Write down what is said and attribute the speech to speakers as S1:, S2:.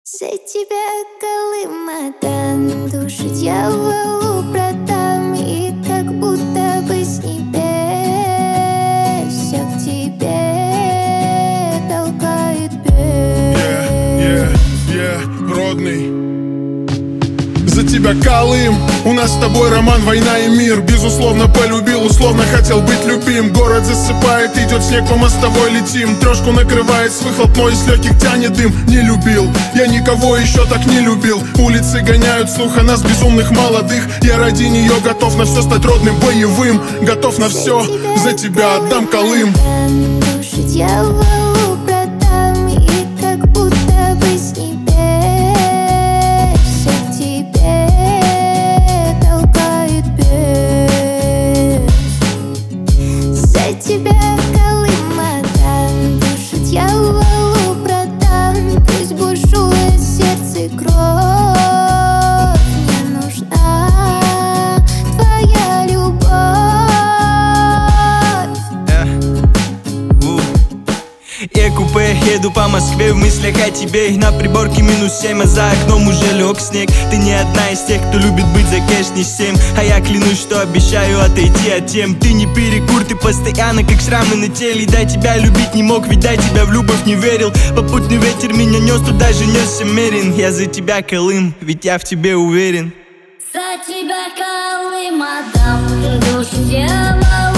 S1: За тебя Колым отдам, душу дьяволу продам, и как будто бы с небес все к тебе толкает бес.
S2: Родный. За тебя, Колым, у нас с тобой роман, война и мир. Безусловно полюбил, условно хотел быть любим. Город засыпает, идет снег, по мостовой летим. Трешку накрывает с выхлопной, с легких тянет дым. Не любил, я никого еще так не любил. Улицы гоняют слух о нас, безумных молодых. Я ради нее готов на все стать родным, боевым. Готов на все, за тебя отдам, Колым.
S1: Душу дьяволу продам, и как будто бы с небес все к тебе толкает бес. За тебя, Колым, отдам, душу дьяволу продам. Пусть бушует в сердце кровь, мне нужна твоя любовь.
S3: Я купе, еду по Москве в мыслях о тебе. На приборке -7, а за окном уже лег снег. Ты не одна из тех, кто любит быть за кэш не 7. А я клянусь, что обещаю отойти от тем. Ты не перекур, ты постоянно как шрамы на теле. И да, тебя любить не мог, ведь да, тебя в любовь не верил. Попутный ветер меня нес, туда же несся мерен. Я за тебя, Колым, ведь я в тебе уверен.
S1: За тебя, Колым, отдам, душу дьяволу